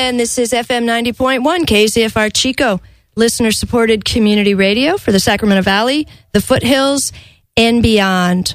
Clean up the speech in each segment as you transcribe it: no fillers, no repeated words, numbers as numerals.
And this is FM 90.1 KZFR Chico, listener-supported community radio for the Sacramento Valley, the Foothills, and beyond.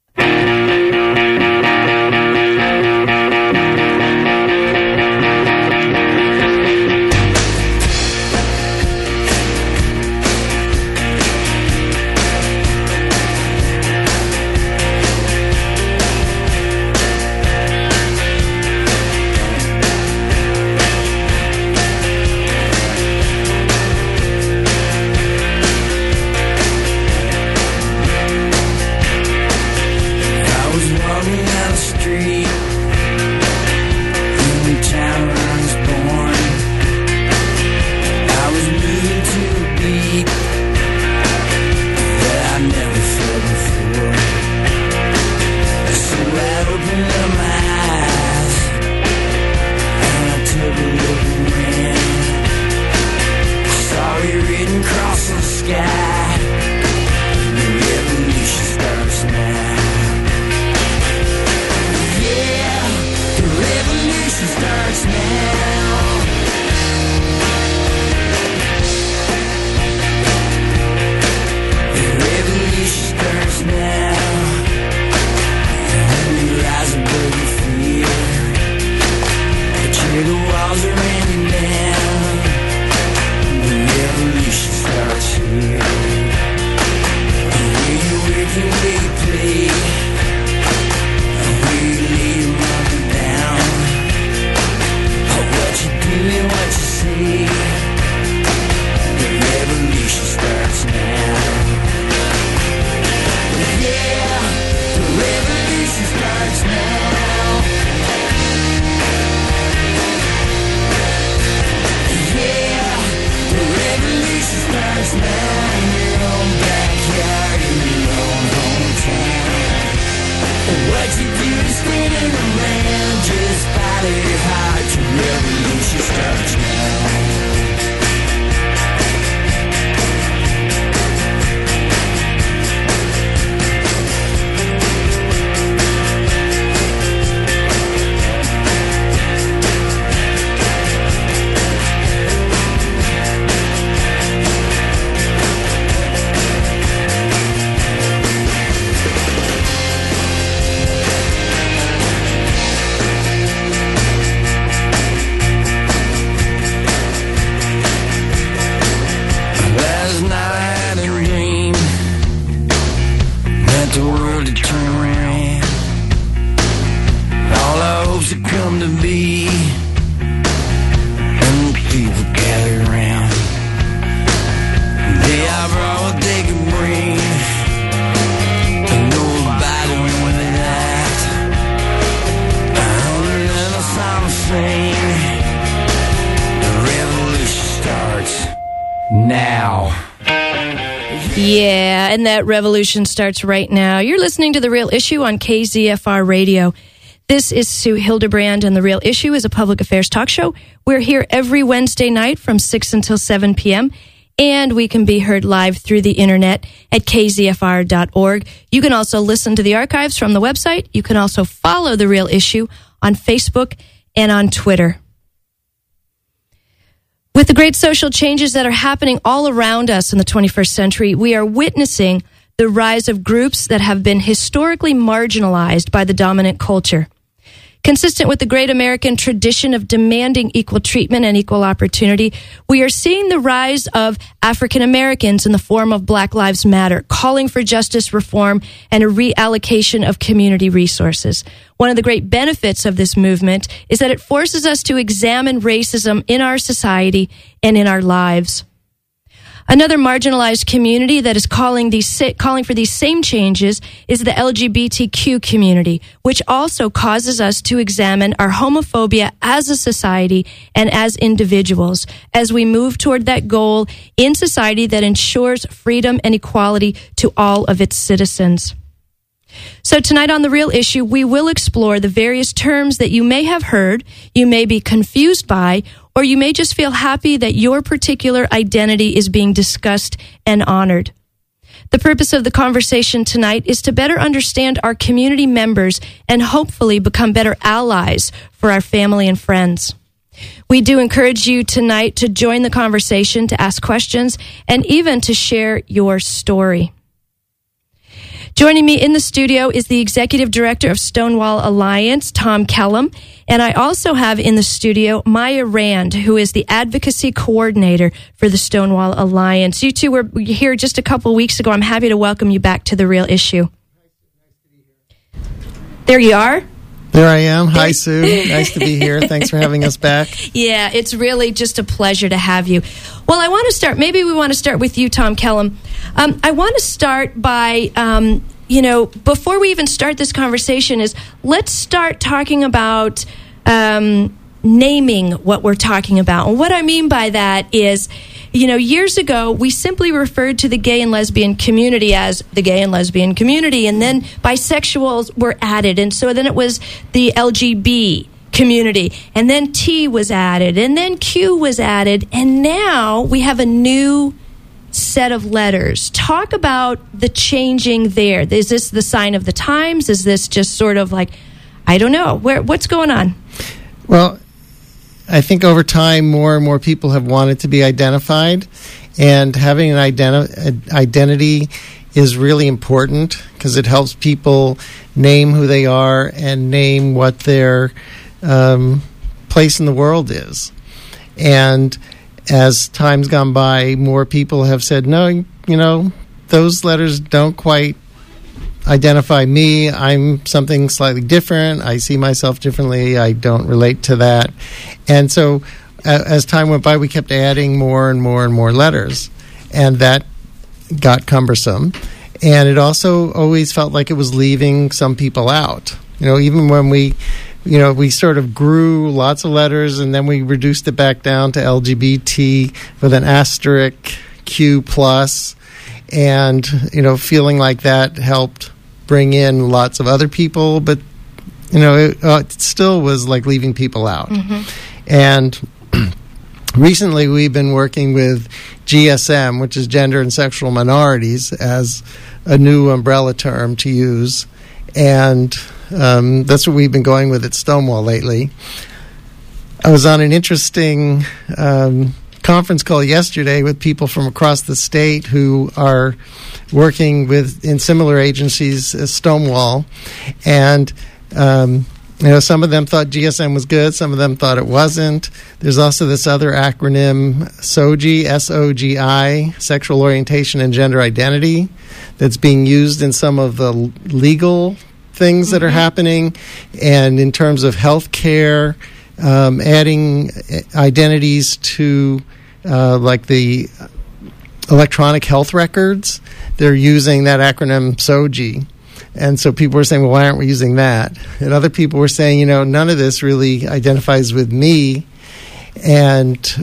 Yeah, and that revolution starts right now. You're listening to The Real Issue on KZFR Radio. This is Sue Hildebrand, and The Real Issue is a public affairs talk show. We're here every Wednesday night from 6 until 7 p.m., and we can be heard live through the internet at kzfr.org. You can also listen to the archives from the website. You can also follow The Real Issue on Facebook and on Twitter. With the great social changes that are happening all around us in the 21st century, we are witnessing the rise of groups that have been historically marginalized by the dominant culture. Consistent with the great American tradition of demanding equal treatment and equal opportunity, we are seeing the rise of African Americans in the form of Black Lives Matter, calling for justice reform and a reallocation of community resources. One of the great benefits of this movement is that it forces us to examine racism in our society and in our lives. Another marginalized community that is calling for these same changes is the LGBTQ community, which also causes us to examine our homophobia as a society and as individuals as we move toward that goal in society that ensures freedom and equality to all of its citizens. So tonight on The Real Issue, we will explore the various terms that you may have heard, you may be confused by, or you may just feel happy that your particular identity is being discussed and honored. The purpose of the conversation tonight is to better understand our community members and hopefully become better allies for our family and friends. We do encourage you tonight to join the conversation, to ask questions, and even to share your story. Joining me in the studio is the Executive Director of Stonewall Alliance, Tom Kellum. And I also have in the studio Maya Rand, who is the Advocacy Coordinator for the Stonewall Alliance. You two were here just a couple weeks ago. I'm happy to welcome you back to The Real Issue. There you are. There I am. Hi, Sue. Nice to be here. Thanks for having us back. Yeah, it's really just a pleasure to have you. Well, I want to start, maybe we want to start with you, Tom Kellum. I want to start by, before we even start this conversation, let's start talking about naming what we're talking about. And what I mean by that is, years ago, we simply referred to the gay and lesbian community as the gay and lesbian community, and then bisexuals were added, and so then it was the LGB community, and then T was added, and then Q was added, and now we have a new set of letters. Talk about the changing there. Is this the sign of the times? Is this just sort of like, I don't know, what's going on? Well, I think over time, more and more people have wanted to be identified, and having an identity is really important because it helps people name who they are and name what their place in the world is. And as time's gone by, more people have said, no, those letters don't quite identify me. I'm something slightly different. I see myself differently. I don't relate to that. And so as time went by, we kept adding more and more and more letters, and that got cumbersome. And it also always felt like it was leaving some people out. Even when we sort of grew lots of letters, and then we reduced it back down to LGBT with an asterisk Q plus, and feeling like that helped bring in lots of other people, but it still was like leaving people out. Mm-hmm. And recently we've been working with GSM, which is gender and sexual minorities, as a new umbrella term to use, and that's what we've been going with at Stonewall lately. I was on an interesting conference call yesterday with people from across the state who are working in similar agencies as Stonewall, and some of them thought GSM was good, some of them thought it wasn't. There's also this other acronym, SOGI, S-O-G-I, Sexual Orientation and Gender Identity, that's being used in some of the legal things that are happening, and in terms of health care, adding identities to like the electronic health records. They're using that acronym SOGI. And so people were saying, well, why aren't we using that? And other people were saying, none of this really identifies with me, and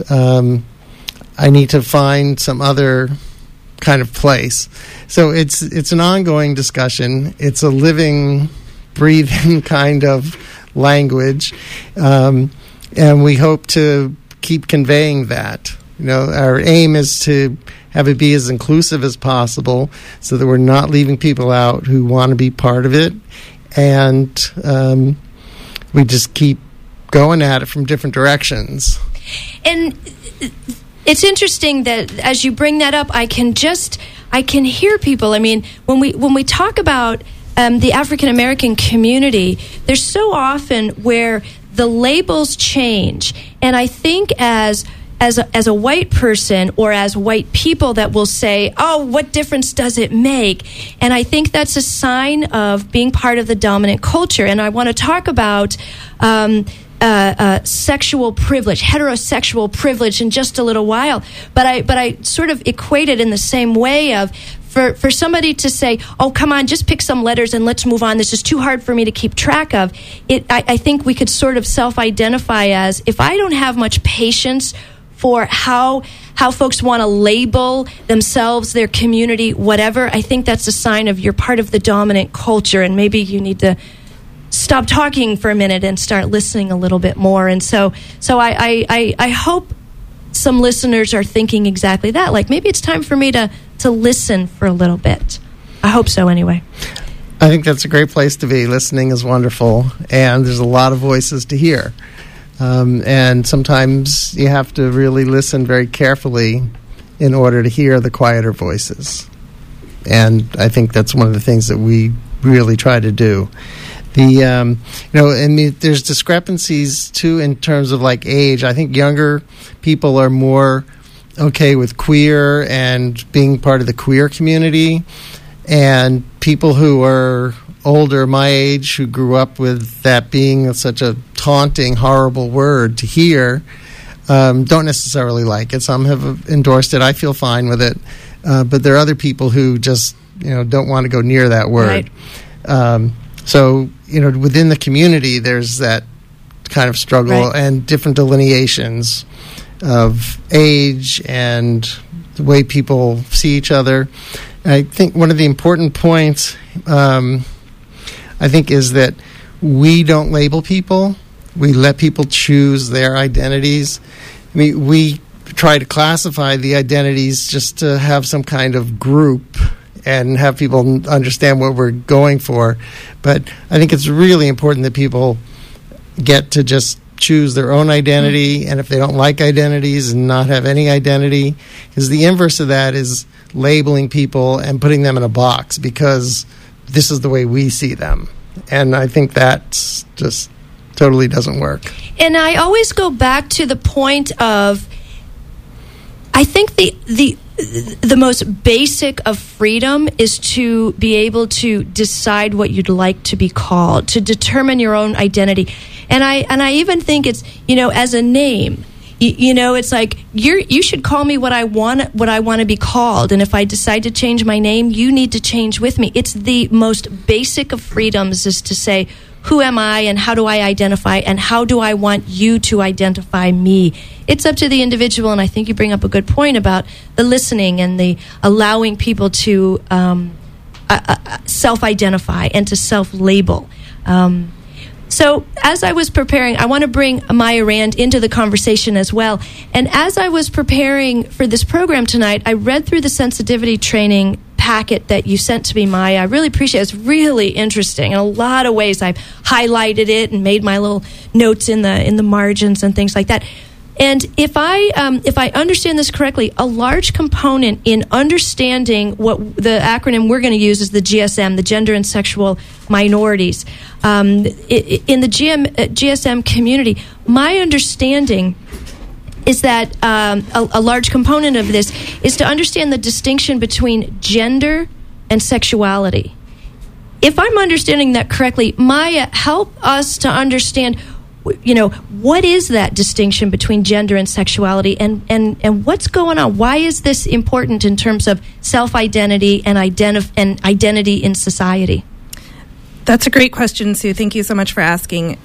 I need to find some other kind of place. So it's an ongoing discussion. It's a living, breathing kind of language, and we hope to keep conveying that. Our aim is to have it be as inclusive as possible so that we're not leaving people out who want to be part of it, and we just keep going at it from different directions. And it's interesting that as you bring that up, I can hear people. I mean, when we talk about the African American community, there's so often where the labels change, and I think as a white person or as white people that will say, oh, what difference does it make? And I think that's a sign of being part of the dominant culture. And I want to talk about sexual privilege, heterosexual privilege in just a little while. But I sort of equate it in the same way of, for somebody to say, oh, come on, just pick some letters and let's move on. This is too hard for me to keep track of. I think we could sort of self-identify as, if I don't have much patience for how folks want to label themselves, their community, whatever, I think that's a sign of you're part of the dominant culture, and maybe you need to stop talking for a minute and start listening a little bit more. And so I hope some listeners are thinking exactly that. Like, maybe it's time for me to listen for a little bit. I hope so, anyway. I think that's a great place to be. Listening is wonderful, and there's a lot of voices to hear. And sometimes you have to really listen very carefully in order to hear the quieter voices. And I think that's one of the things that we really try to do. And there's discrepancies too in terms of like age. I think younger people are more okay with queer and being part of the queer community, and people who are older, my age, who grew up with that being such a taunting, horrible word to hear, don't necessarily like it. Some have endorsed it. I feel fine with it. But there are other people who just, don't want to go near that word. Right. So, within the community, there's that kind of struggle and different delineations of age and the way people see each other. And I think one of the important points, is that we don't label people. We let people choose their identities. I mean, we try to classify the identities just to have some kind of group and have people understand what we're going for. But I think it's really important that people get to just choose their own identity, and if they don't like identities, and not have any identity, because the inverse of that is labeling people and putting them in a box because this is the way we see them. And I think that just totally doesn't work. And I always go back to the point of, I think the most basic of freedom is to be able to decide what you'd like to be called, to determine your own identity. And I even think it's, as a name, it's like you should call me what I want to be called, and if I decide to change my name, you need to change with me. It's the most basic of freedoms, is to say, who am I and how do I identify and how do I want you to identify me? It's up to the individual, and I think you bring up a good point about the listening and the allowing people to self-identify and to self-label. So as I was preparing, I want to bring Maya Rand into the conversation as well. And as I was preparing for this program tonight, I read through the sensitivity training packet that you sent to me, Maya. I really appreciate it. It's really interesting. In a lot of ways, I've highlighted it and made my little notes in the margins and things like that. And if I understand this correctly, a large component in understanding what the acronym we're going to use is the GSM, the Gender and Sexual Minorities. In the GSM community, my understanding is that a large component of this is to understand the distinction between gender and sexuality. If I'm understanding that correctly, Maya, help us to understand, what is that distinction between gender and sexuality, and what's going on? Why is this important in terms of self-identity and identity in society? That's a great question, Sue. Thank you so much for asking.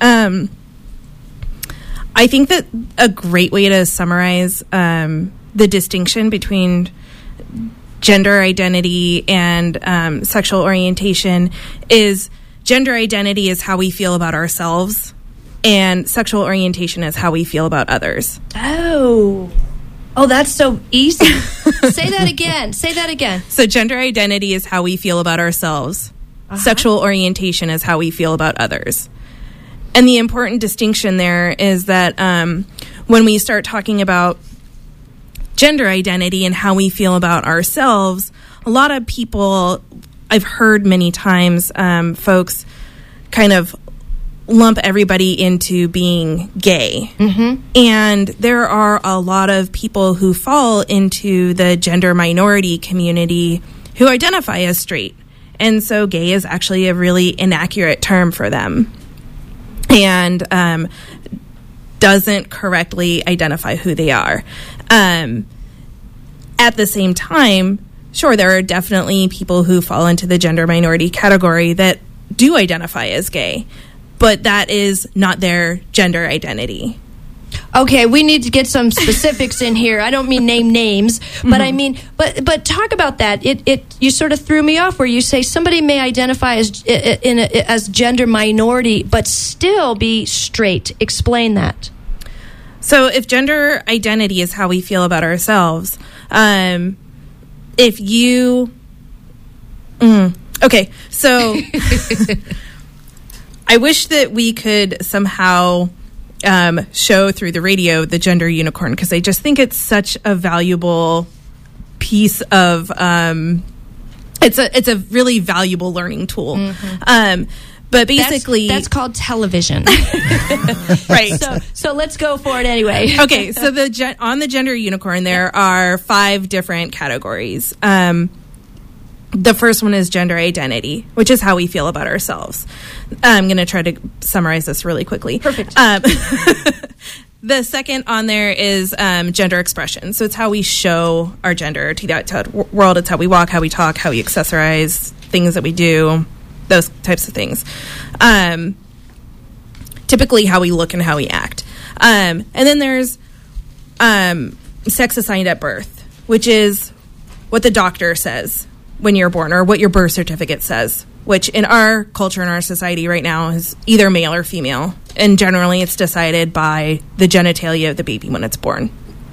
I think that a great way to summarize the distinction between gender identity and sexual orientation is gender identity is how we feel about ourselves, and sexual orientation is how we feel about others. Oh, that's so easy. Say that again. So gender identity is how we feel about ourselves. Uh-huh. Sexual orientation is how we feel about others. And the important distinction there is that when we start talking about gender identity and how we feel about ourselves, a lot of people, I've heard many times, folks kind of lump everybody into being gay. Mm-hmm. And there are a lot of people who fall into the gender minority community who identify as straight. And so gay is actually a really inaccurate term for them, and doesn't correctly identify who they are. At the same time, sure, there are definitely people who fall into the gender minority category that do identify as gay, but that is not their gender identity. Okay, we need to get some specifics in here. I don't mean name names, but I mean, but talk about that. You sort of threw me off where you say somebody may identify as gender minority, but still be straight. Explain that. So, if gender identity is how we feel about ourselves, if you, okay, so I wish that we could somehow show through the radio, The Gender Unicorn, because I just think it's such a valuable piece of it's a really valuable learning tool. But basically, that's called television. Right. So let's go for it anyway. Okay, so on the Gender Unicorn, there are 5 different categories. The first one is gender identity, which is how we feel about ourselves. I'm going to try to summarize this really quickly. Perfect. The second on there is gender expression. So it's how we show our gender to the world. It's how we walk, how we talk, how we accessorize, things that we do, those types of things. Typically how we look and how we act. And then there's sex assigned at birth, which is what the doctor says when you're born, or what your birth certificate says, which in our culture, in our society right now, is either male or female. And generally it's decided by the genitalia of the baby when it's born.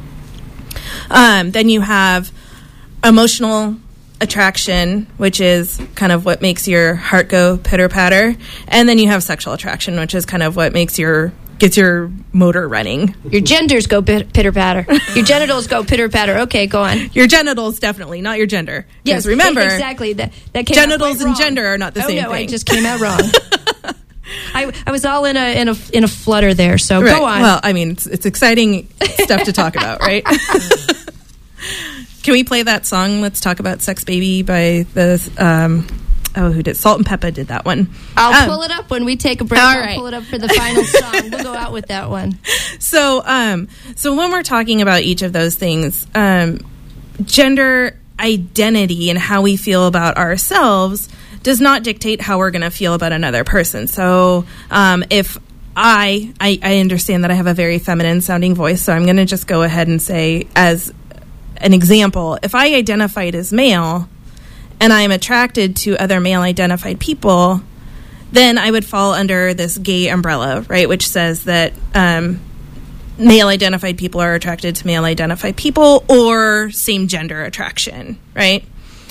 Then you have emotional attraction, which is kind of what makes your heart go pitter-patter. And then you have sexual attraction, which is kind of what gets your motor running. Your genders go pitter-patter. Your genitals go pitter-patter. Okay, go on. Your genitals, definitely, not your gender. Yes, remember, exactly. That came genitals out and gender are not the same no, thing. I just came out wrong. I was all in a flutter there, so right. Go on. Well, I mean, it's exciting stuff to talk about, right? Can we play that song, Let's Talk About Sex Baby, by the... who did? Salt and Peppa did that one. I'll pull it up when we take a break. All I'll right. pull it up for the final song. We'll go out with that one. So when we're talking about each of those things, gender identity and how we feel about ourselves does not dictate how we're going to feel about another person. So if I understand that I have a very feminine sounding voice, so I'm going to just go ahead and say, as an example, if I identified as male and I am attracted to other male-identified people, then I would fall under this gay umbrella, right, which says that male-identified people are attracted to male-identified people, or same-gender attraction, right?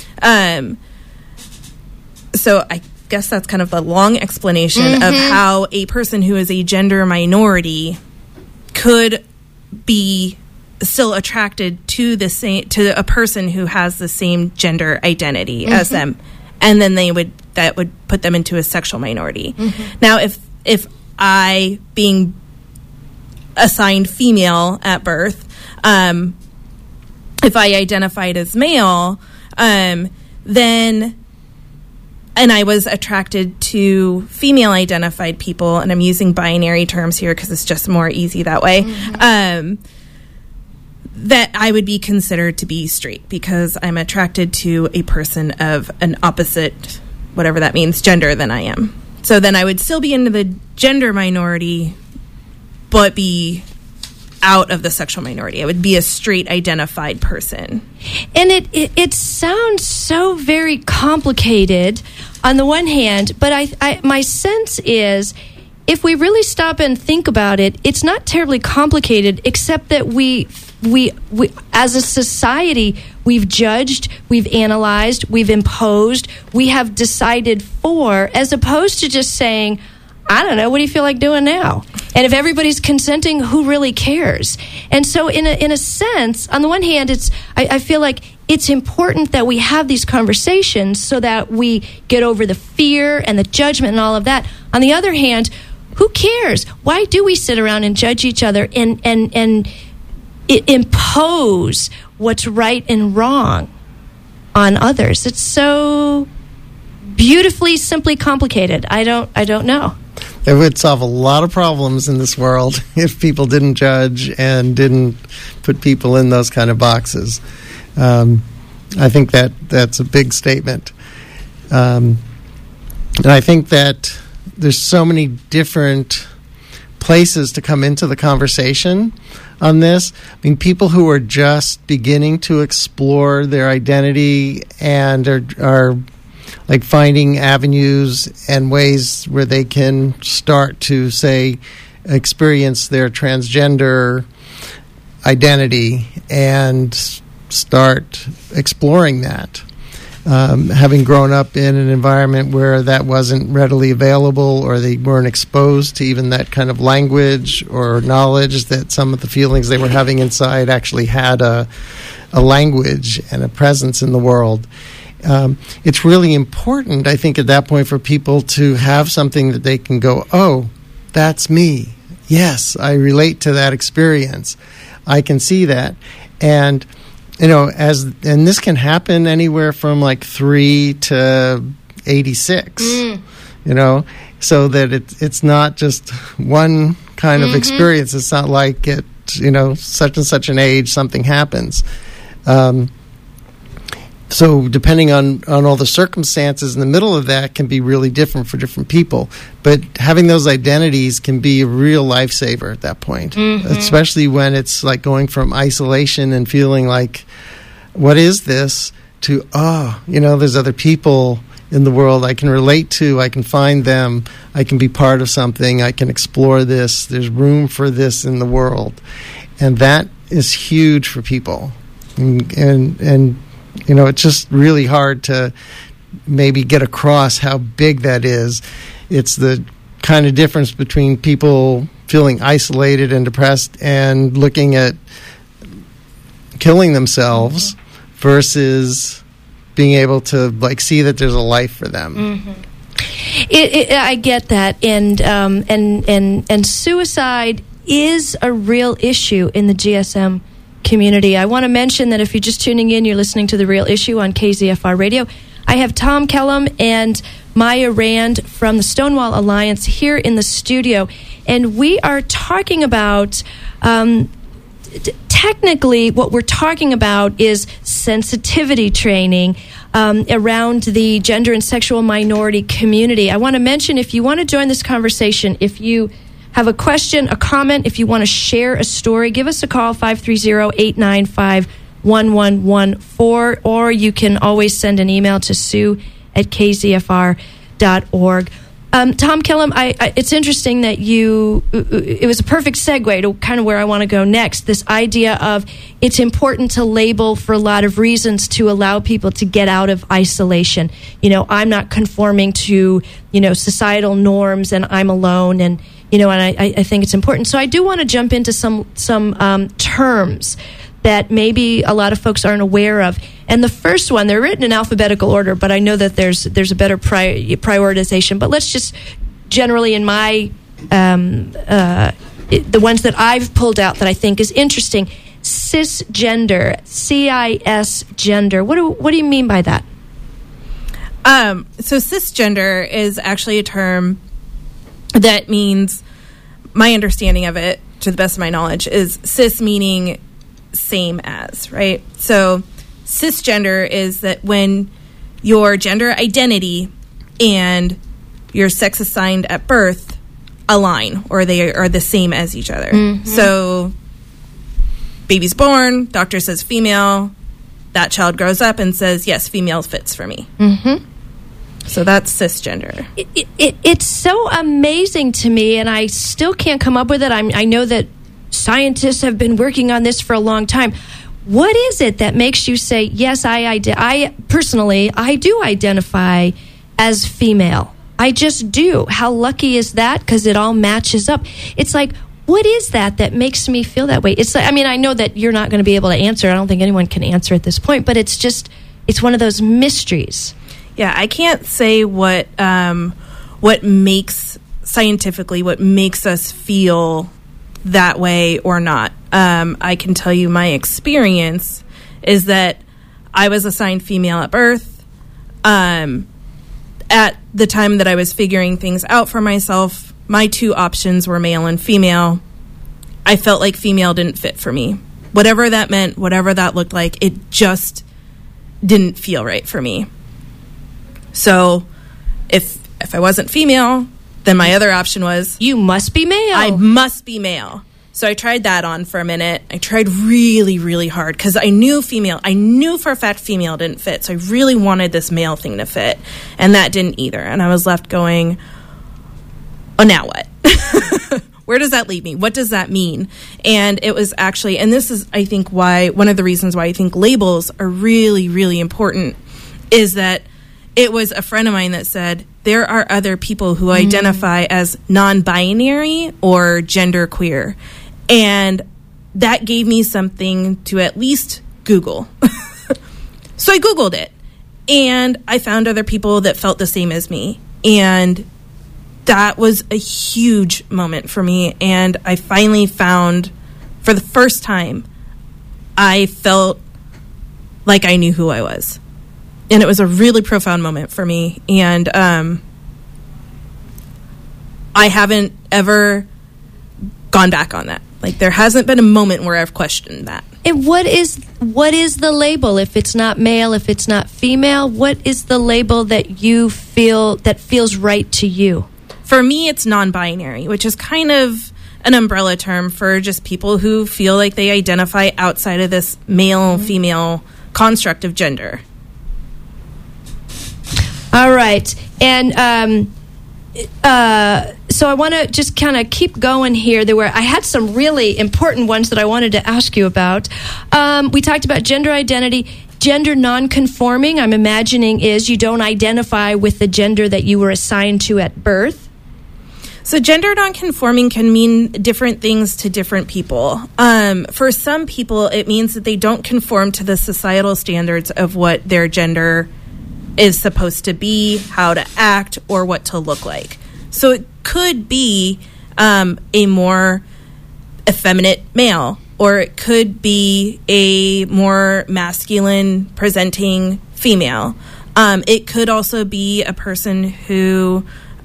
So I guess that's kind of the long explanation of how a person who is a gender minority could be still attracted to a person who has the same gender identity as them, and then that would put them into a sexual minority. Now, if I, being assigned female at birth, if I identified as male, then, and I was attracted to female identified people, and I'm using binary terms here because it's just more easy that way, that I would be considered to be straight because I'm attracted to a person of an opposite, whatever that means, gender than I am. So then I would still be into the gender minority, but be out of the sexual minority. I would be a straight identified person. And it sounds so very complicated on the one hand, but I my sense is, if we really stop and think about it, it's not terribly complicated, except that we as a society, we've judged, we've analyzed, we've imposed, we have decided for, as opposed to just saying, I don't know, what do you feel like doing now? And if everybody's consenting, who really cares? And so in a sense, on the one hand, I feel like it's important that we have these conversations so that we get over the fear and the judgment and all of that. On the other hand, who cares? Why do we sit around and judge each other and impose what's right and wrong on others? It's so beautifully, simply complicated. I don't know. It would solve a lot of problems in this world if people didn't judge and didn't put people in those kind of boxes. I think that's a big statement. And I think that there's so many different places to come into the conversation on this. I mean, people who are just beginning to explore their identity and are like finding avenues and ways where they can start to, say, experience their transgender identity and start exploring that. having grown up in an environment where that wasn't readily available, or they weren't exposed to even that kind of language or knowledge that some of the feelings they were having inside actually had a language and a presence in the world. It's really important, I think, at that point for people to have something that they can go, oh, that's me. Yes, I relate to that experience. I can see that. And and this can happen anywhere from like 3 to 86, so that it's not just one kind of experience. It's not like at, such and such an age, something happens. So depending on all the circumstances in the middle of that can be really different for different people. But having those identities can be a real lifesaver at that point, especially when it's like going from isolation and feeling like, what is this, to, there's other people in the world I can relate to, I can find them, I can be part of something, I can explore this, there's room for this in the world. And that is huge for people. And it's just really hard to maybe get across how big that is. It's the kind of difference between people feeling isolated and depressed and looking at killing themselves versus being able to see that there's a life for them. I get that, and suicide is a real issue in the GSM community. I want to mention that if you're just tuning in, you're listening to The Real Issue on KZFR Radio. I have Tom Kellum and Maya Rand from the Stonewall Alliance here in the studio, and we are talking about technically what we're talking about is sensitivity training around the gender and sexual minority community. I want to mention, if you want to join this conversation, if you have a question, a comment, if you want to share a story, give us a call, 530-895-1114, or you can always send an email to sue@kzfr.org. Tom Kellum, it's interesting that it was a perfect segue to kind of where I want to go next, this idea of it's important to label for a lot of reasons to allow people to get out of isolation. I'm not conforming to, societal norms, and I'm alone, and and I think it's important. So I do want to jump into some terms that maybe a lot of folks aren't aware of. And the first one, they're written in alphabetical order, but I know that there's a better prioritization. But let's just generally, in my the ones that I've pulled out that I think is interesting, cisgender, CIS gender. What do you mean by that? So cisgender is actually a term that means, my understanding of it, to the best of my knowledge, is cis meaning same as, right? So cisgender is that when your gender identity and your sex assigned at birth align, or they are the same as each other. So baby's born, doctor says female, that child grows up and says, yes, female fits for me. So that's cisgender. It's so amazing to me, and I still can't come up with it. I know that scientists have been working on this for a long time. What is it that makes you say, yes, I personally do identify as female? I just do. How lucky is that? Because it all matches up. It's like, what is that makes me feel that way? It's like, I know that you're not going to be able to answer. I don't think anyone can answer at this point, but it's one of those mysteries. Yeah, I can't say what makes us feel that way or not. I can tell you my experience is that I was assigned female at birth. At the time that I was figuring things out for myself, my two options were male and female. I felt like female didn't fit for me. Whatever that meant, whatever that looked like, it just didn't feel right for me. So if I wasn't female, then my other option was, you must be male. I must be male. So I tried that on for a minute. I tried really, really hard because I knew for a fact female didn't fit. So I really wanted this male thing to fit, and that didn't either. And I was left going, oh, now what? Where does that leave me? What does that mean? And it was actually, and this is, I think, one of the reasons why I think labels are really, really important, is that it was a friend of mine that said, there are other people who identify as non-binary or genderqueer. And that gave me something to at least Google. So I Googled it, and I found other people that felt the same as me. And that was a huge moment for me. And I finally found, for the first time, I felt like I knew who I was. And it was a really profound moment for me. And I haven't ever gone back on that. Like, there hasn't been a moment where I've questioned that. And what is the label? If it's not male, if it's not female, what is the label that you feel that feels right to you? For me, it's non-binary, which is kind of an umbrella term for just people who feel like they identify outside of this male-female construct of gender. All right. And so I want to just kind of keep going here. I had some really important ones that I wanted to ask you about. We talked about gender identity. Gender nonconforming, I'm imagining, is you don't identify with the gender that you were assigned to at birth. So gender nonconforming can mean different things to different people. For some people, it means that they don't conform to the societal standards of what their gender is supposed to be, how to act, or what to look like. So it could be a more effeminate male, or it could be a more masculine presenting female. It could also be a person who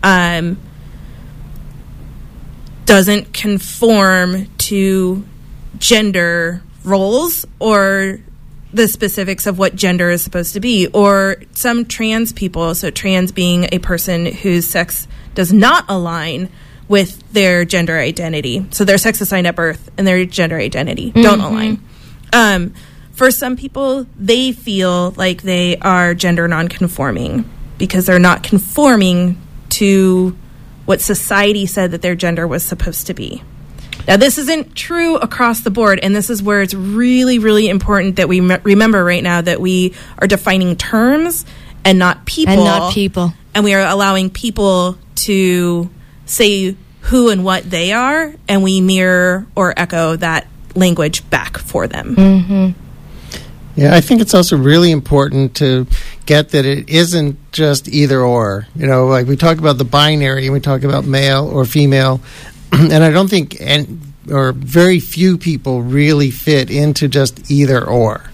doesn't conform to gender roles or the specifics of what gender is supposed to be, or some trans people, so trans being a person whose sex does not align with their gender identity. So their sex assigned at birth and their gender identity don't align. For some people, they feel like they are gender nonconforming because they're not conforming to what society said that their gender was supposed to be. Now, this isn't true across the board, and this is where it's really, really important that we remember right now that we are defining terms and not people. And we are allowing people to say who and what they are, and we mirror or echo that language back for them. Mm-hmm. Yeah, I think it's also really important to get that it isn't just either or. You know, like we talk about the binary and we talk about male or female, and I don't think or very few people really fit into just either or.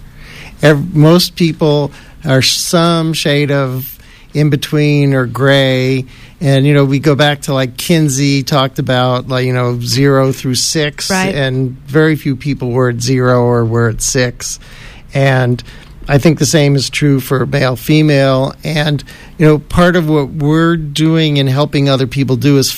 Most people are some shade of in between or gray. And, you know, we go back to like Kinsey talked about, like, you know, 0 through 6. Right. And very few people were at 0 or were at 6. And I think the same is true for male, female. And, you know, part of what we're doing and helping other people do is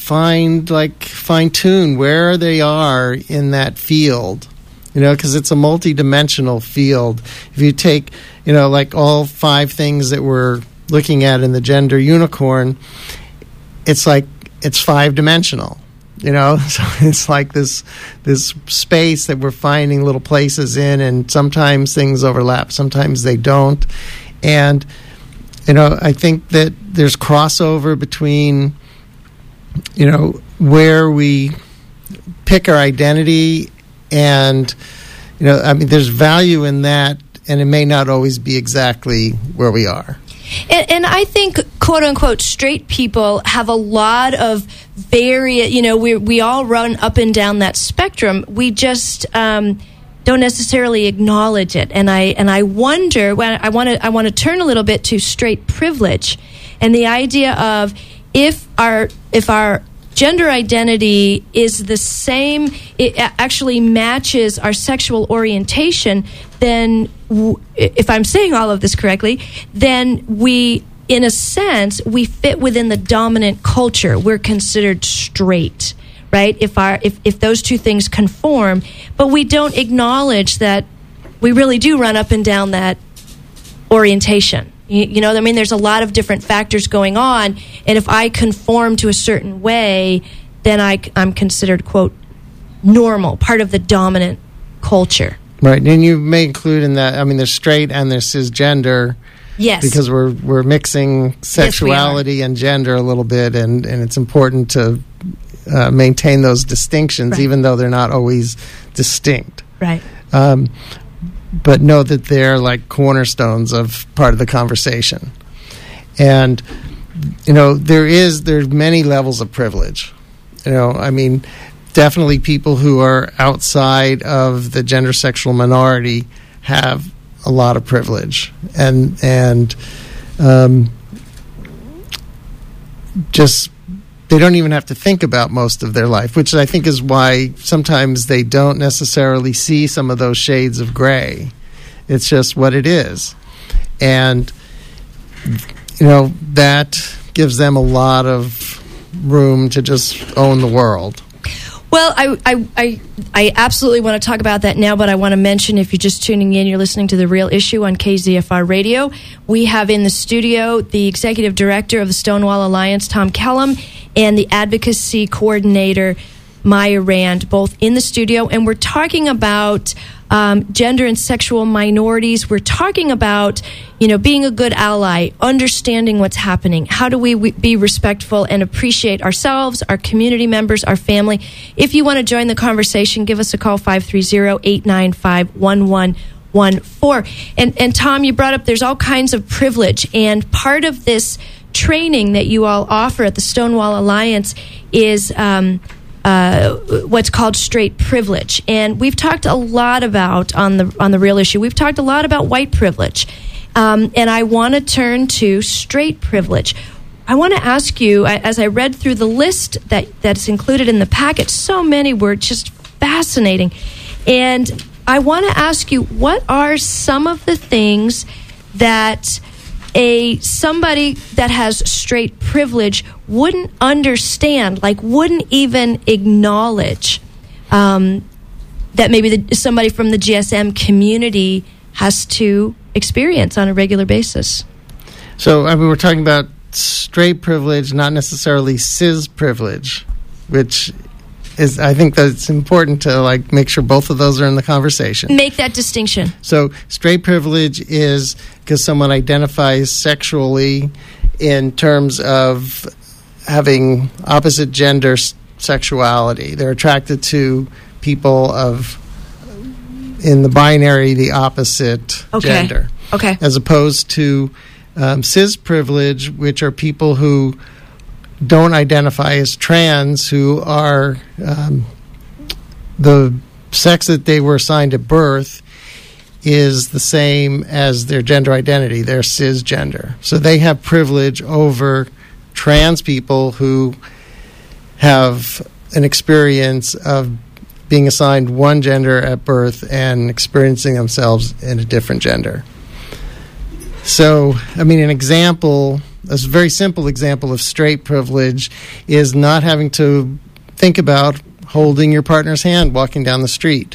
fine-tune where they are in that field, you know, because it's a multidimensional field. If you take, you know, like all 5 things that we're looking at in the gender unicorn, it's like it's 5-dimensional. You know, so it's like this space that we're finding little places in, and sometimes things overlap, sometimes they don't. And, you know, I think that there's crossover between, you know, where we pick our identity and, you know, I mean, there's value in that, and it may not always be exactly where we are. And I think, quote unquote, straight people have a lot of you know, we all run up and down that spectrum. We just don't necessarily acknowledge it. And I wonder, I want to turn a little bit to straight privilege and the idea of if our gender identity is the same, it actually matches our sexual orientation, then if I'm saying all of this correctly, then we, in a sense, we fit within the dominant culture. We're considered straight, right? If those two things conform, but we don't acknowledge that we really do run up and down that orientation. You know what I mean? There's a lot of different factors going on, and if I conform to a certain way, then I'm considered, quote, normal, part of the dominant culture. Right, and you may include in that, I mean, there's straight and there's cisgender, Yes. Because we're mixing sexuality and gender a little bit, and it's important to maintain those distinctions, even though they're not always distinct. Right. But know that they're like cornerstones of part of the conversation. And, there's many levels of privilege. Definitely people who are outside of the gender sexual minority have a lot of privilege. And just they don't even have to think about most of their life, which I think is why sometimes they don't necessarily see some of those shades of gray. It's just what it is. And, that gives them a lot of room to just own the world. Well, I absolutely want to talk about that now, but I want to mention, if you're just tuning in, you're listening to The Real Issue on KZFR Radio. We have in the studio the Executive Director of the Stonewall Alliance, Tom Kellum, and the Advocacy Coordinator, Maya Rand, both in the studio. And we're talking about gender and sexual minorities. We're talking about, being a good ally, understanding what's happening. How do we be respectful and appreciate ourselves, our community members, our family? If you want to join the conversation, give us a call, 530-895-1114. And Tom, you brought up there's all kinds of privilege, and part of this training that you all offer at the Stonewall Alliance is what's called straight privilege. And we've talked a lot about, on the Real Issue, we've talked a lot about white privilege. And I want to turn to straight privilege. I want to ask you, as I read through the list that's included in the packet, so many were just fascinating. And I want to ask you, what are some of the things that somebody that has straight privilege wouldn't understand, wouldn't even acknowledge, that maybe somebody from the GSM community has to experience on a regular basis? So, we're talking about straight privilege, not necessarily cis privilege, which is, I think that it's important to make sure both of those are in the conversation. Make that distinction. So straight privilege is because someone identifies sexually in terms of having opposite gender sexuality. They're attracted to people in the binary, the opposite gender. Okay. As opposed to cis privilege, which are people who don't identify as trans, who are the sex that they were assigned at birth is the same as their gender identity. They're cisgender. So they have privilege over trans people who have an experience of being assigned one gender at birth and experiencing themselves in a different gender. So, an example, a very simple example of straight privilege is not having to think about holding your partner's hand walking down the street.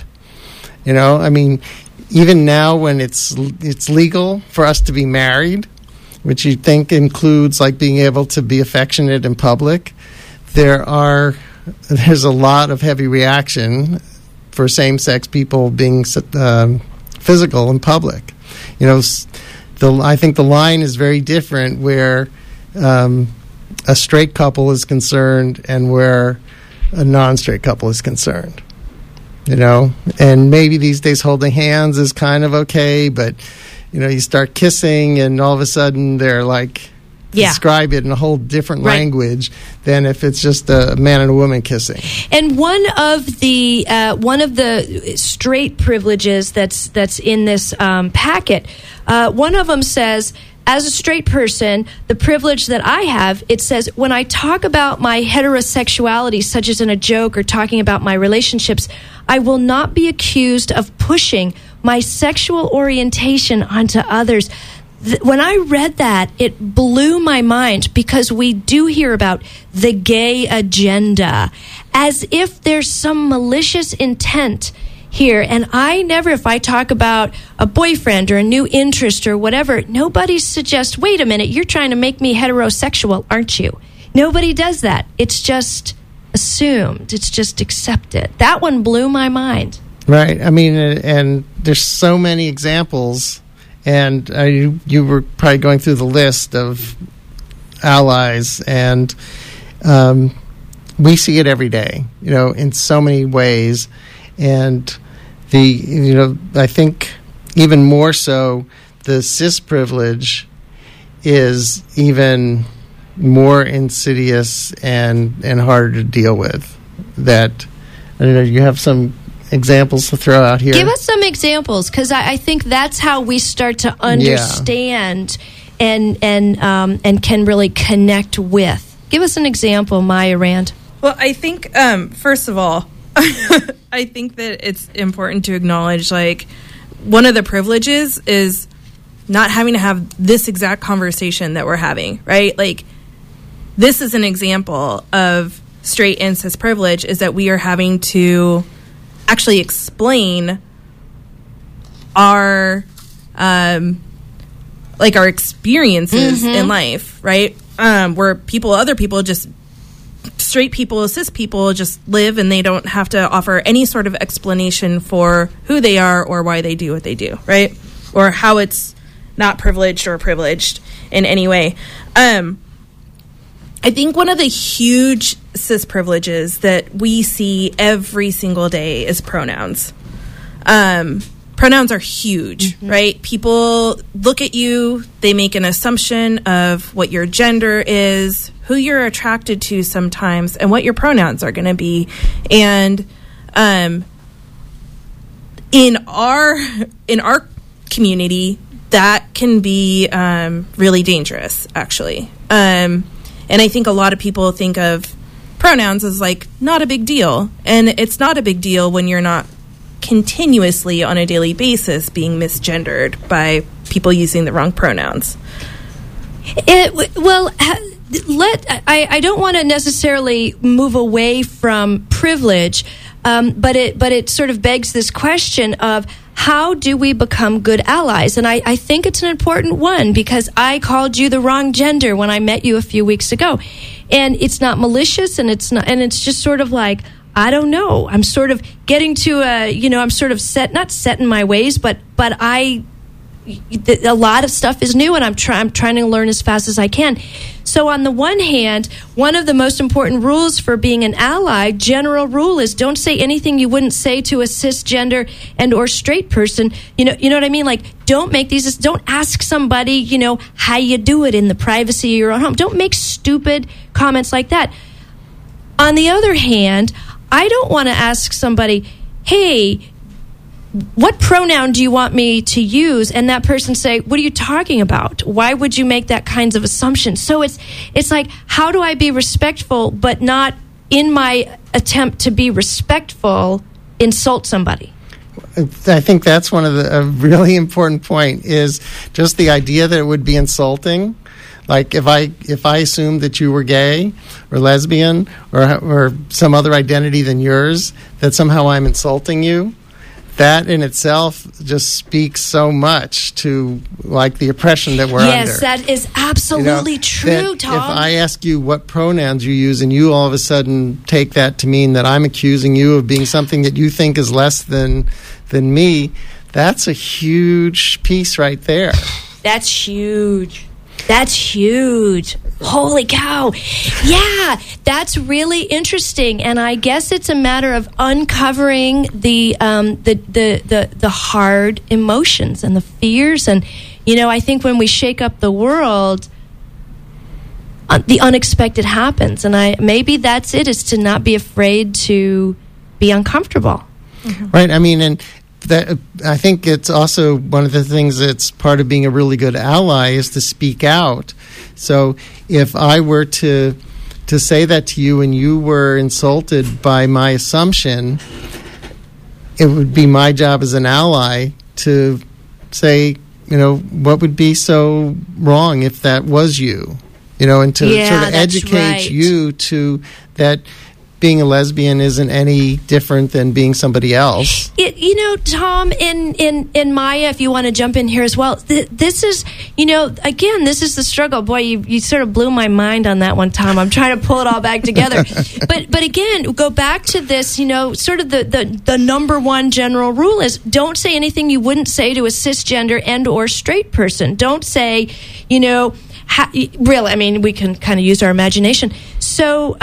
Even now when it's legal for us to be married, which you think includes being able to be affectionate in public, there's a lot of heavy reaction for same-sex people being physical in public. I think the line is very different where a straight couple is concerned and where a non-straight couple is concerned. And maybe these days holding hands is kind of okay, but you start kissing and all of a sudden they're describe it in a whole different language than if it's just a man and a woman kissing. And one of the straight privileges that's in this packet, one of them says, as a straight person, the privilege that I have, it says, when I talk about my heterosexuality, such as in a joke or talking about my relationships, I will not be accused of pushing my sexual orientation onto others. When I read that, it blew my mind, because we do hear about the gay agenda as if there's some malicious intent here. And I never, if I talk about a boyfriend or a new interest or whatever, nobody suggests, wait a minute, you're trying to make me heterosexual, aren't you? Nobody does that. It's just assumed. It's just accepted. That one blew my mind. Right. And there's so many examples. And you were probably going through the list of allies, and we see it every day, in so many ways. And I think even more so, the cis privilege is even more insidious and harder to deal with. That, I don't know, you have some examples to throw out here? Give us some examples, because I think that's how we start to understand and can really connect with. Give us an example, Maya Rand. Well, I think, first of all, I think that it's important to acknowledge, one of the privileges is not having to have this exact conversation that we're having, right? This is an example of straight and cis privilege, is that we are having to actually explain our our experiences in life, right? Where other people, just straight people, cis people, just live, and they don't have to offer any sort of explanation for who they are or why they do what they do, right? Or how it's not privileged or privileged in any way. I think one of the huge cis privileges that we see every single day is pronouns. Pronouns are huge, right? People look at you, they make an assumption of what your gender is, who you're attracted to sometimes, and what your pronouns are going to be. And in our community, that can be really dangerous, actually. And I think a lot of people think of pronouns as not a big deal. And it's not a big deal when you're not continuously on a daily basis being misgendered by people using the wrong pronouns. I don't want to necessarily move away from privilege, but it sort of begs this question of, how do we become good allies? And I think it's an important one, because I called you the wrong gender when I met you a few weeks ago. And it's not malicious, and it's just sort of I don't know. I'm sort of getting to I'm sort of not set in my ways, but a lot of stuff is new, and I'm trying to learn as fast as I can. So on the one hand, one of the most important rules for being an ally, general rule, is don't say anything you wouldn't say to a cisgender and or straight person. You know what I mean? Don't ask somebody, how you do it in the privacy of your own home. Don't make stupid comments like that. On the other hand, I don't want to ask somebody, hey, what pronoun do you want me to use? And that person say, what are you talking about? Why would you make that kinds of assumptions? So it's how do I be respectful, but not, in my attempt to be respectful, insult somebody? I think that's a really important point, is just the idea that it would be insulting. If I assumed that you were gay or lesbian or some other identity than yours, that somehow I'm insulting you. That in itself just speaks so much to the oppression that we're under. Yes, that is absolutely true, Tom. If I ask you what pronouns you use, and you all of a sudden take that to mean that I'm accusing you of being something that you think is less than me, that's a huge piece right there. That's huge. Holy cow. Yeah, that's really interesting. And I guess it's a matter of uncovering the hard emotions and the fears. And, I think when we shake up the world, the unexpected happens. And maybe that's it, is to not be afraid to be uncomfortable. Mm-hmm. Right. I mean, and that, I think it's also one of the things that's part of being a really good ally is to speak out. So if I were to say that to you and you were insulted by my assumption, it would be my job as an ally to say, what would be so wrong if that was you, and to sort of educate you to that being a lesbian isn't any different than being somebody else. Tom and Maya, if you want to jump in here as well, this is, again, this is the struggle. Boy, you sort of blew my mind on that one, Tom. I'm trying to pull it all back together. But again, go back to this, sort of the number one general rule is don't say anything you wouldn't say to a cisgender and or straight person. Don't say, really, I mean, we can kind of use our imagination. So,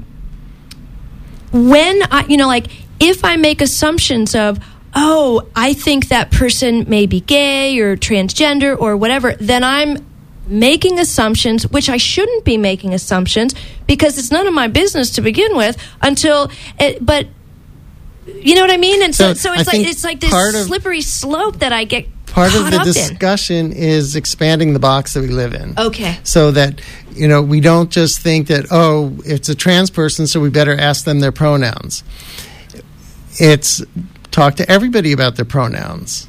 when if I make assumptions of, I think that person may be gay or transgender or whatever, then I'm making assumptions, which I shouldn't be making assumptions because it's none of my business to begin with but you know what I mean? And so it's like this slippery slope that I get part of the discussion is expanding the box that we live in. Okay. So that, we don't just think that, it's a trans person, so we better ask them their pronouns. It's talk to everybody about their pronouns.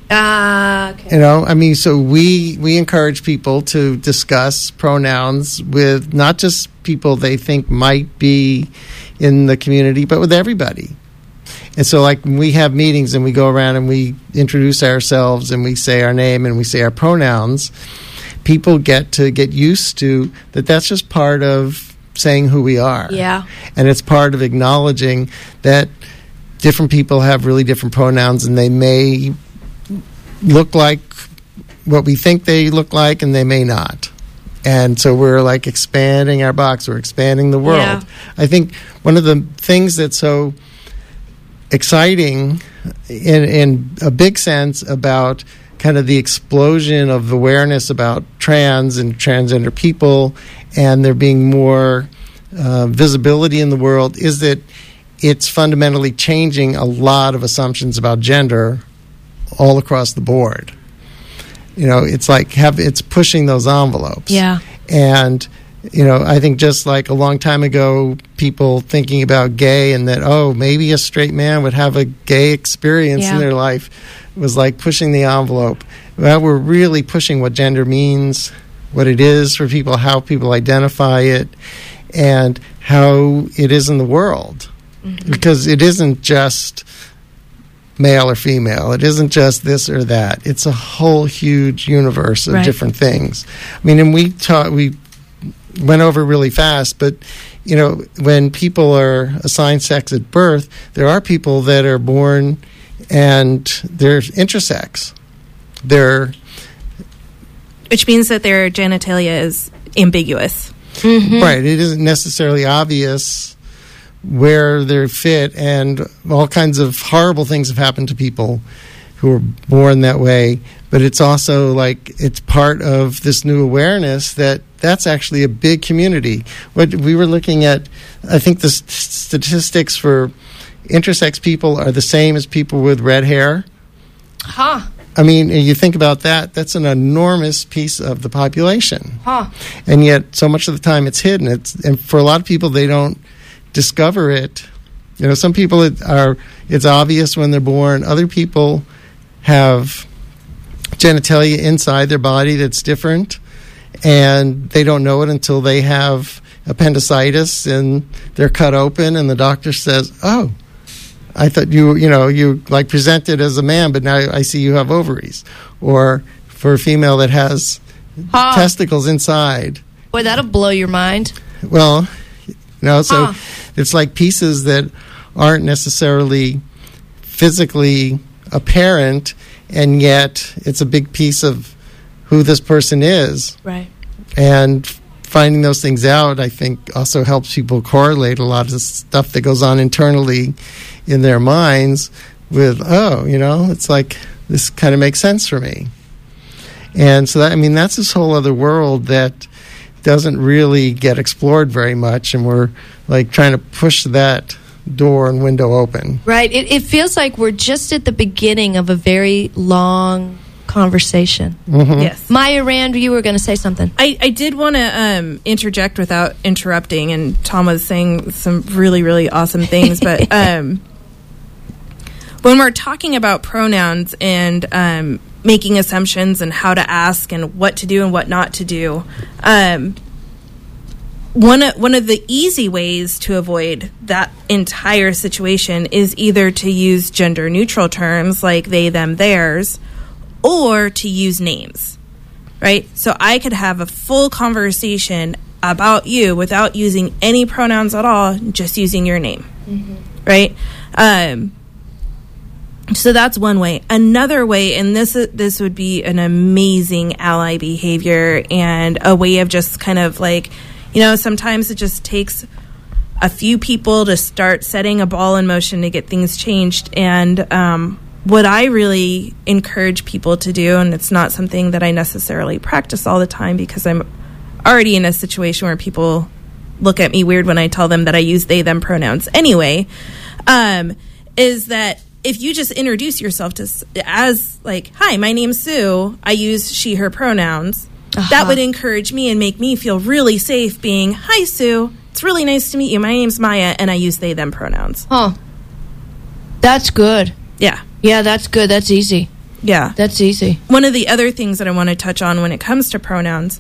Okay. So we encourage people to discuss pronouns with not just people they think might be in the community, but with everybody. And so, when we have meetings and we go around and we introduce ourselves and we say our name and we say our pronouns, people get used to that. That's just part of saying who we are. Yeah. And it's part of acknowledging that different people have really different pronouns and they may look like what we think they look like and they may not. And so we're expanding our box. We're expanding the world. Yeah. I think one of the things that's so exciting in a big sense about kind of the explosion of awareness about trans and transgender people and there being more visibility in the world is that it's fundamentally changing a lot of assumptions about gender all across the board. It's it's pushing those envelopes. Yeah. And I think just like a long time ago, people thinking about gay and that, maybe a straight man would have a gay experience in their life was pushing the envelope. Well, we're really pushing what gender means, what it is for people, how people identify it, and how it is in the world. Mm-hmm. Because it isn't just male or female. It isn't just this or that. It's a whole huge universe of different things. And we went over really fast, but when people are assigned sex at birth, there are people that are born and they're intersex. Which means that their genitalia is ambiguous. Mm-hmm. Right. It isn't necessarily obvious where they're fit, and all kinds of horrible things have happened to people who are born that way. But it's also it's part of this new awareness that that's actually a big community. What we were looking at, I think the statistics for intersex people are the same as people with red hair. Huh. You think about that, that's an enormous piece of the population. Huh. And yet, so much of the time it's hidden. And for a lot of people, they don't discover it. Some people it's obvious when they're born. Other people have genitalia inside their body that's different, and they don't know it until they have appendicitis and they're cut open and the doctor says, I thought you presented as a man, but now I see you have ovaries. Or for a female that has testicles inside. Boy, that'll blow your mind. Well, so it's pieces that aren't necessarily physically apparent, and yet it's a big piece of who this person is. Right. And finding those things out, I think, also helps people correlate a lot of the stuff that goes on internally in their minds with, it's this kind of makes sense for me. And so that's this whole other world that doesn't really get explored very much, and we're trying to push that door and window open. Right. It feels like we're just at the beginning of a very long conversation. Mm-hmm. Yes. Maya Rand, you were going to say something. I did want to interject without interrupting, and Tom was saying some really, really awesome things, but when we're talking about pronouns and making assumptions and how to ask and what to do and what not to do, one of the easy ways to avoid that entire situation is either to use gender neutral terms like they, them, theirs, or to use names, right? So I could have a full conversation about you without using any pronouns at all, just using your name, right? So that's one way. Another way, and this would be an amazing ally behavior and a way of just kind of like, sometimes it just takes a few people to start setting a ball in motion to get things changed. And what I really encourage people to do, and it's not something that I necessarily practice all the time because I'm already in a situation where people look at me weird when I tell them that I use they, them pronouns anyway, is that if you just introduce yourself as like, hi, my name's Sue, I use she, her pronouns, that would encourage me and make me feel really safe being, hi, Sue, it's really nice to meet you. My name's Maya, and I use they, them pronouns. Huh. That's good. Yeah. Yeah, that's good. That's easy. Yeah. That's easy. One of the other things that I want to touch on when it comes to pronouns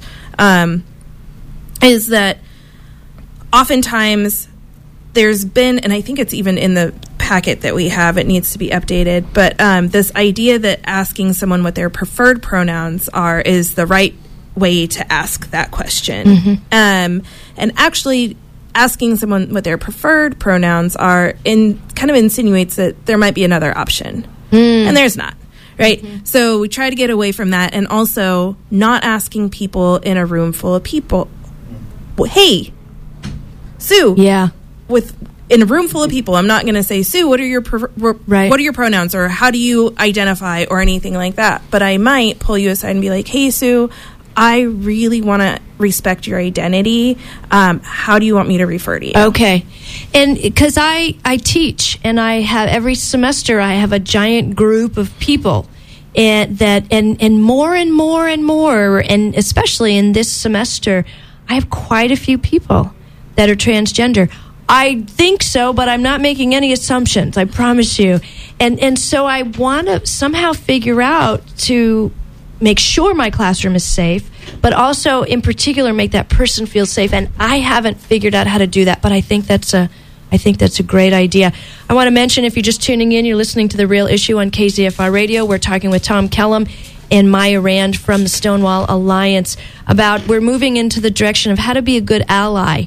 is that oftentimes there's been, and I think it's even in the packet that we have, it needs to be updated, but this idea that asking someone what their preferred pronouns are is the right way to ask that question. And actually asking someone what their preferred pronouns are kind of insinuates that there might be another option. And there's not, right? So we try to get away from that, and also not asking people in a room full of people, hey, Sue. Yeah. In a room full of people, I'm not going to say, Sue, what are your what are your pronouns, or how do you identify, or anything like that. But I might pull you aside and be like, hey, Sue, I really want to respect your identity. How do you want me to refer to you? Okay. And because I teach, and I have every semester I have a giant group of people, and more and more and more, and especially in this semester, I have quite a few people that are transgender. I think so, but I'm not making any assumptions, I promise you. And so I want to somehow figure out to make sure my classroom is safe, but also in particular make that person feel safe. And I haven't figured out how to do that, but I think that's a great idea. I want to mention, if you're just tuning in, you're listening to The Real Issue on KZFR Radio. We're talking with Tom Kellum and Maya Rand from the Stonewall Alliance about we're moving into the direction of how to be a good ally.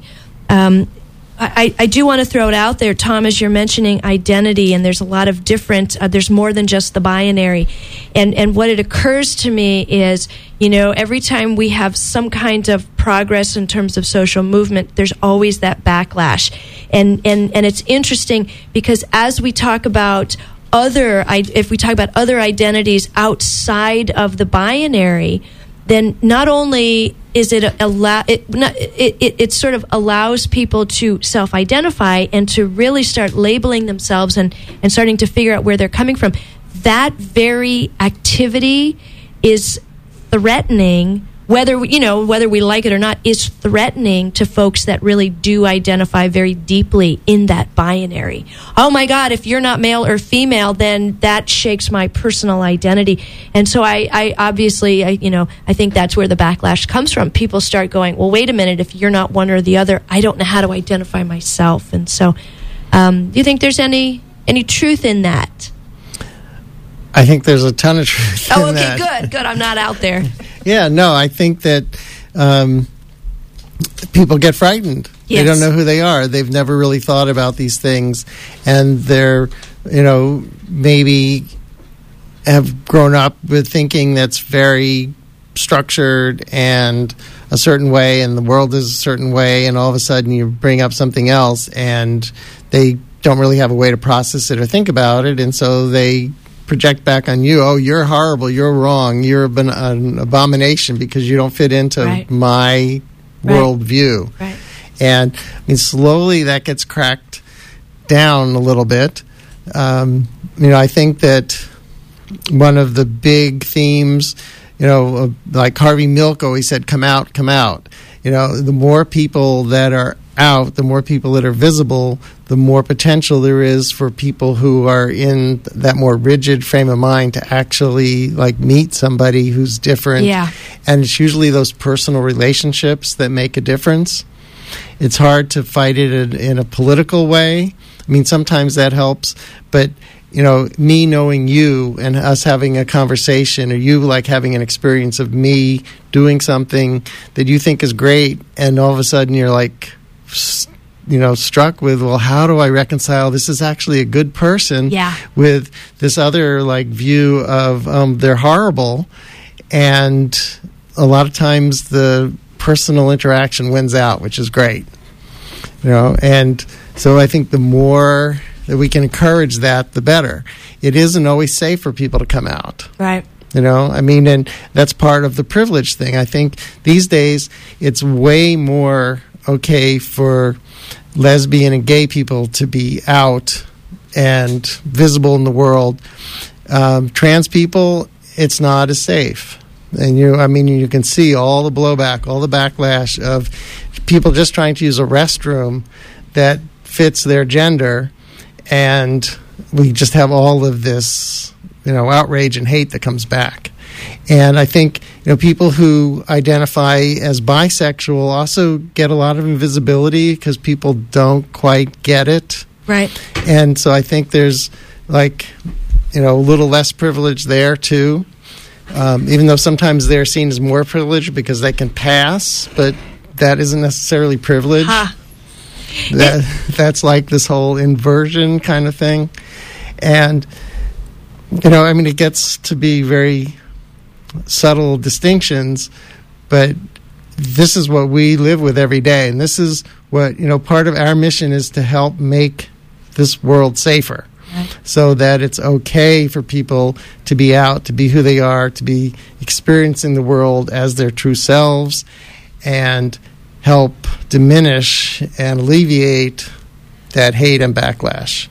I do want to throw it out there, Tom, as you're mentioning identity, and there's a lot of different, there's more than just the binary. And what it occurs to me is, every time we have some kind of progress in terms of social movement, there's always that backlash. And it's interesting because as we talk about if we talk about other identities outside of the binary, then not only is it sort of allows people to self-identify and to really start labeling themselves and starting to figure out where they're coming from. That very activity is threatening, whether we like it or not, is threatening to folks that really do identify very deeply in that binary. Oh my God, if you're not male or female, then that shakes my personal identity. And so I obviously, I think that's where the backlash comes from. People start going, well, wait a minute, if you're not one or the other, I don't know how to identify myself. And so do you think there's any truth in that? I think there's a ton of truth in that. Oh, okay, good. I'm not out there. Yeah, no, I think that people get frightened. Yes. They don't know who they are. They've never really thought about these things, and they're, maybe have grown up with thinking that's very structured and a certain way, and the world is a certain way, and all of a sudden you bring up something else, and they don't really have a way to process it or think about it, and so they project back on you, oh, you're horrible, you're wrong, you're an abomination because you don't fit into my worldview. Right. And slowly that gets cracked down a little bit. I think that one of the big themes, like Harvey Milk always said, come out, come out. The more people that are out, the more people that are visible, the more potential there is for people who are in that more rigid frame of mind to actually meet somebody who's different. Yeah. And it's usually those personal relationships that make a difference. It's hard to fight it in a political way. I mean, sometimes that helps, but me knowing you and us having a conversation, or you like having an experience of me doing something that you think is great, and all of a sudden you're like, struck with, well, how do I reconcile this is actually a good person with this other like view of they're horrible, and a lot of times the personal interaction wins out, which is great, and so I think the more that we can encourage that, the better. It isn't always safe for people to come out. Right. And that's part of the privilege thing. I think these days it's way more okay for lesbian and gay people to be out and visible in the world. Trans people, it's not as safe. And you can see all the blowback, all the backlash of people just trying to use a restroom that fits their gender. And we just have all of this, outrage and hate that comes back. And I think, people who identify as bisexual also get a lot of invisibility because people don't quite get it. Right. And so I think there's a little less privilege there too. Even though sometimes they're seen as more privileged because they can pass, but that isn't necessarily privilege. That's like this whole inversion kind of thing. And, it gets to be very subtle distinctions, but this is what we live with every day. And this is what, part of our mission is to help make this world safer. Right. So that it's okay for people to be out, to be who they are, to be experiencing the world as their true selves, and help diminish and alleviate that hate and backlash.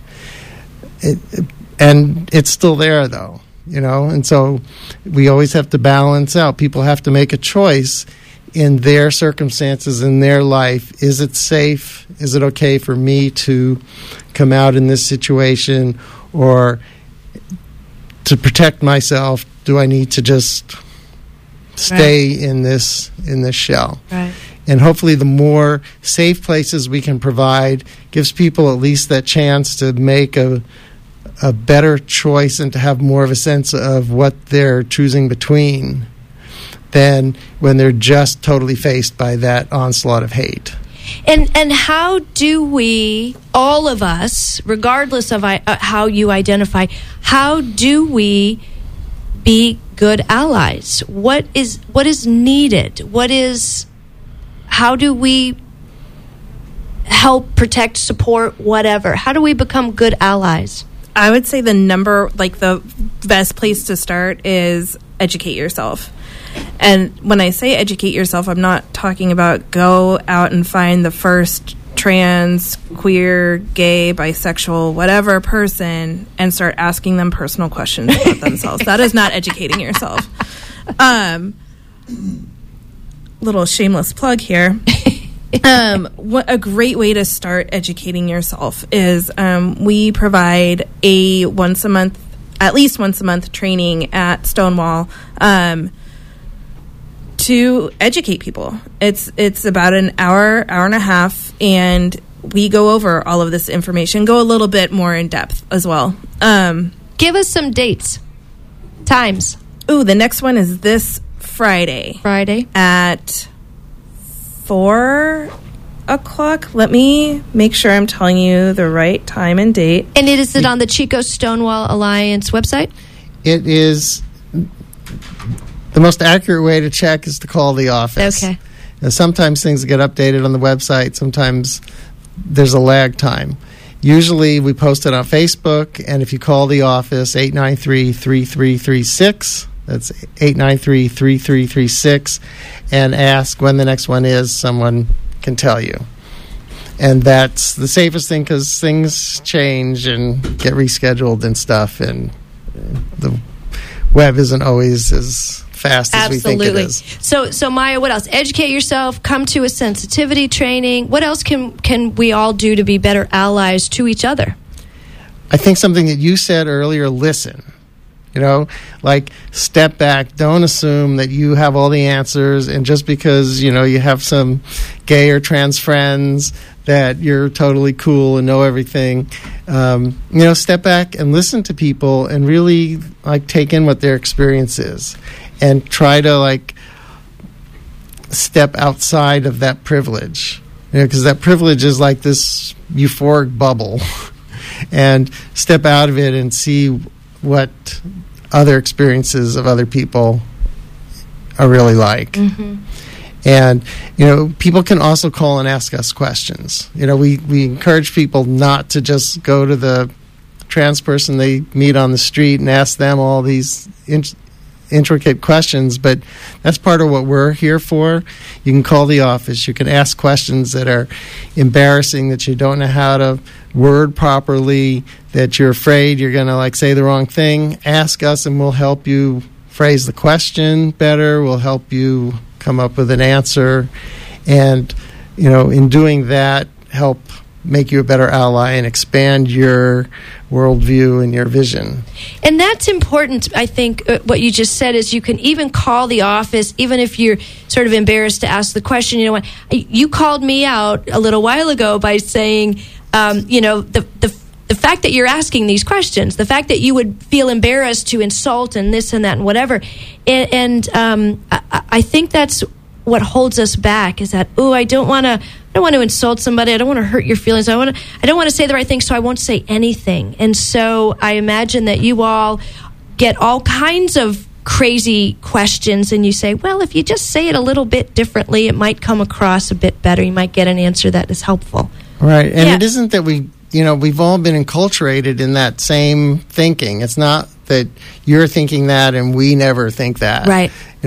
And it's still there, though, and so we always have to balance out. People have to make a choice in their circumstances, in their life. Is it safe? Is it okay for me to come out in this situation? Or to protect myself, do I need to just stay in this shell? Right. And hopefully the more safe places we can provide gives people at least that chance to make a better choice and to have more of a sense of what they're choosing between than when they're just totally faced by that onslaught of hate. And how do we, all of us, regardless of how you identify, how do we be good allies? What is needed? How do we help, protect, support, whatever? How do we become good allies? I would say the best place to start is educate yourself. And when I say educate yourself, I'm not talking about go out and find the first trans, queer, gay, bisexual, whatever person and start asking them personal questions about themselves. That is not educating yourself. Little shameless plug here. What a great way to start educating yourself is we provide a at least once a month training at Stonewall to educate people. It's about an hour and a half, and we go over all of this information, go a little bit more in depth as well. Give us some dates, times. Ooh, the next one is this Friday. At 4 o'clock. Let me make sure I'm telling you the right time and date. And is it on the Chico Stonewall Alliance website? It is. The most accurate way to check is to call the office. Okay. Now, sometimes things get updated on the website. Sometimes there's a lag time. Usually we post it on Facebook, and if you call the office, 893-3336, that's 893-3336, and ask when the next one is, someone can tell you. And that's the safest thing because things change and get rescheduled and stuff, and the web isn't always as fast as we think it is. So Maya, what else? Educate yourself, come to a sensitivity training. What else can we all do to be better allies to each other? I think something that you said earlier, listen. Like, step back. Don't assume that you have all the answers, and just because, you have some gay or trans friends that you're totally cool and know everything. Step back and listen to people and really, like, take in what their experience is and try to, like, step outside of that privilege. Because that privilege is like this euphoric bubble. And step out of it and see what other experiences of other people are really like. Mm-hmm. And, people can also call and ask us questions. We encourage people not to just go to the trans person they meet on the street and ask them all these intricate questions, but that's part of what we're here for. You can call the office. You can ask questions that are embarrassing, that you don't know how to word properly, that you're afraid you're going to, like, say the wrong thing. Ask us and we'll help you phrase the question better. We'll help you come up with an answer, and in doing that, help make you a better ally and expand your worldview and your vision. And that's important. I think what you just said is you can even call the office, even if you're sort of embarrassed to ask the question. You called me out a little while ago by saying, the fact that you're asking these questions, the fact that you would feel embarrassed to insult and this and that and whatever. And I think that's what holds us back, is that, I don't want to insult somebody. I don't want to hurt your feelings. I don't want to say the right thing, so I won't say anything. And so I imagine that you all get all kinds of crazy questions, and you say, well, if you just say it a little bit differently, it might come across a bit better. You might get an answer that is helpful. Right. And It isn't that we've all been enculturated in that same thinking. It's not that you're thinking that and we never think that. Right.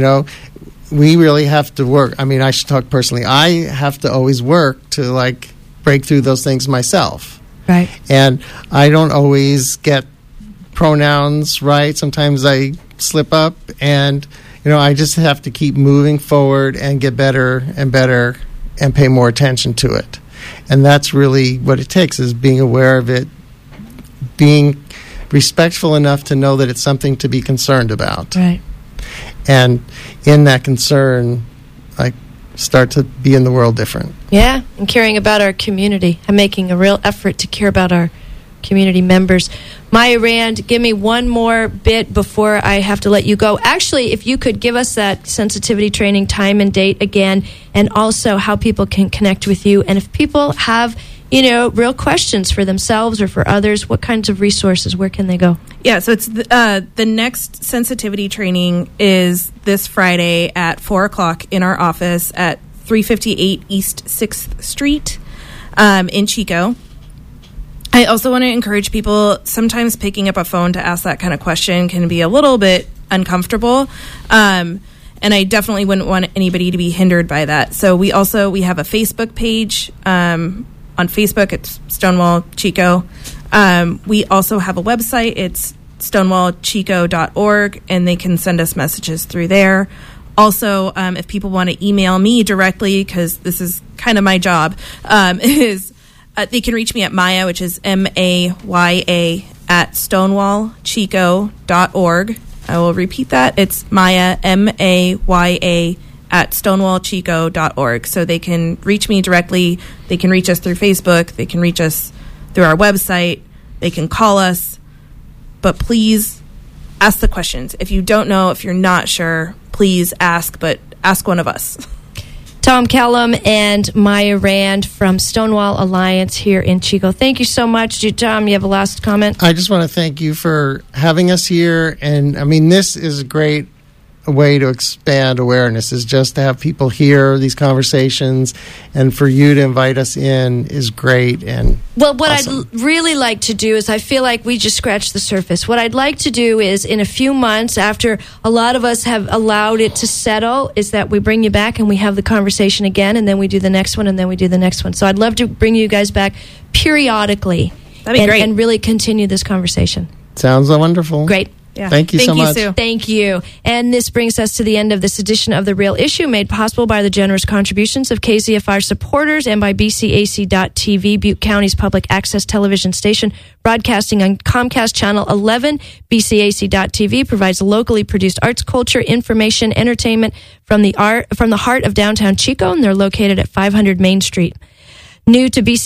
We really have to work. I mean, I should talk personally. I have to always work to, like, break through those things myself. Right. And I don't always get pronouns right. Sometimes I slip up, and, I just have to keep moving forward and get better and better and pay more attention to it. And that's really what it takes, is being aware of it, being respectful enough to know that it's something to be concerned about. Right. And in that concern, like, start to be in the world different. Yeah, and caring about our community and making a real effort to care about our community members. Maya Rand, give me one more bit before I have to let you go. Actually, if you could give us that sensitivity training time and date again, and also how people can connect with you. And if people have, real questions for themselves or for others, what kinds of resources, where can they go? Yeah, so it's the next sensitivity training is this Friday at 4 o'clock in our office at 358 East 6th Street in Chico. I also want to encourage people, sometimes picking up a phone to ask that kind of question can be a little bit uncomfortable. And I definitely wouldn't want anybody to be hindered by that. So we have a Facebook page. On Facebook, it's Stonewall Chico. We also have a website. It's stonewallchico.org, and they can send us messages through there. Also, if people want to email me directly, because this is kind of my job, they can reach me at Maya, which is MAYA, at stonewallchico.org. I will repeat that. It's Maya, MAYA, at stonewallchico.org. So they can reach me directly. They can reach us through Facebook. They can reach us through our website. They can call us. But please ask the questions. If you don't know, if you're not sure, please ask, but ask one of us. Tom Kellum and Maya Rand from Stonewall Alliance here in Chico. Thank you so much. Tom, you have a last comment? I just want to thank you for having us here. And, I mean, this is a great way to expand awareness, is just to have people hear these conversations, and for you to invite us in is great. And what awesome. I'd really like to do is, I feel like we just scratched the surface. What I'd like to do is, in a few months, after a lot of us have allowed it to settle, is that we bring you back and we have the conversation again, and then we do the next one, and then we do the next one. So I'd love to bring you guys back periodically. That'd be great. And really continue this conversation. Sounds wonderful. Great. Yeah. Thank you so much. Sue. Thank you. And this brings us to the end of this edition of The Real Issue, made possible by the generous contributions of KZFR supporters and by BCAC.TV, Butte County's public access television station, broadcasting on Comcast Channel 11. BCAC.TV provides locally produced arts, culture, information, entertainment from the heart of downtown Chico, and they're located at 500 Main Street. New to BC